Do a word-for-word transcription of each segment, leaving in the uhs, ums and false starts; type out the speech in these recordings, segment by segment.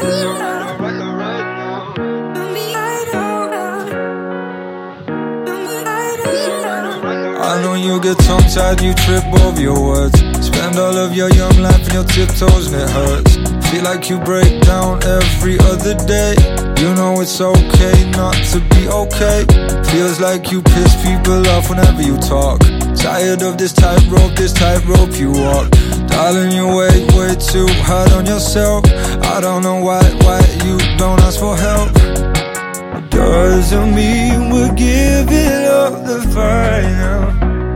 I know you get tongue-tied, you trip over your words. Spend all of your young life in your tiptoes and it hurts. Feel like you break down every other day. You know it's okay not to be okay. Feels like you piss people off whenever you talk. Tired of this tightrope, this tightrope you walk. Darling, you wait way too hard on yourself. I don't know why, why you don't ask for help. Doesn't mean we're giving up the fight now.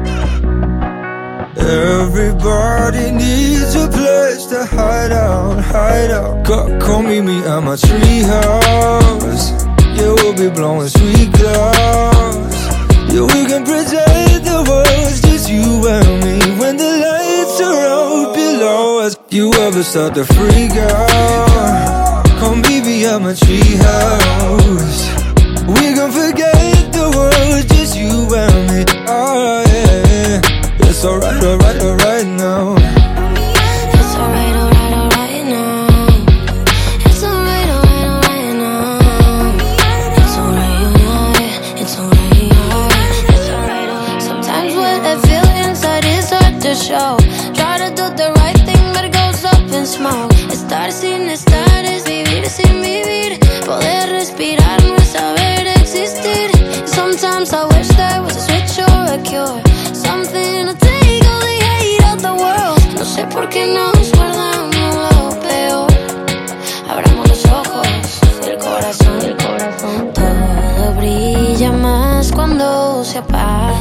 Everybody needs a place to hide out, hide out. Come, come meet me at my treehouse. Yeah, we'll be blowing sweet clouds. Yeah, we can pretend the world's just you and me. When the lights are out below us, you ever start to freak out? Come meet me at my treehouse. We gon' forget the world, just you and me. Oh yeah, it's alright, alright, alright now. It's alright, alright, alright now. It's alright, alright, alright now. It's alright, alright. It's alright, alright. It's alright, alright. Sometimes what I feel inside is hard to show. Try to do the right thing, but it goes up in smoke. Estar sin estar es vivir sin vivir. Poder respirar no es saber existir. Sometimes I wish there was a switch or a cure, something to take all the hate out the world. No sé por qué nos guardamos lo peor. Abramos los ojos, el corazón, el corazón. Todo brilla más cuando se apaga.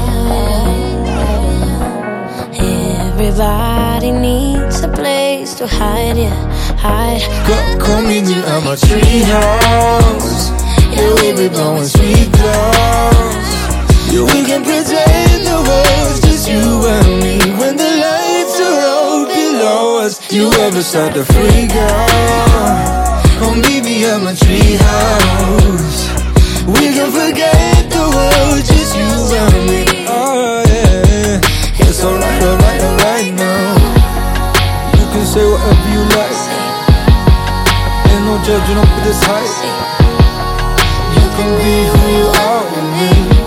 Everybody needs a place to hide, yeah, hide. Come, come meet me at my treehouse. Yeah, we'll be blowing sweet clouds. Yeah, we can pretend the world's just you and me. When the lights are out below us, you ever start to freak out? Come meet me at my treehouse. We can forget the world, just you and me. Oh yeah, it's alright, alright, alright now. You can say whatever you like. Ain't no judging up with this height. You can be who you are with me.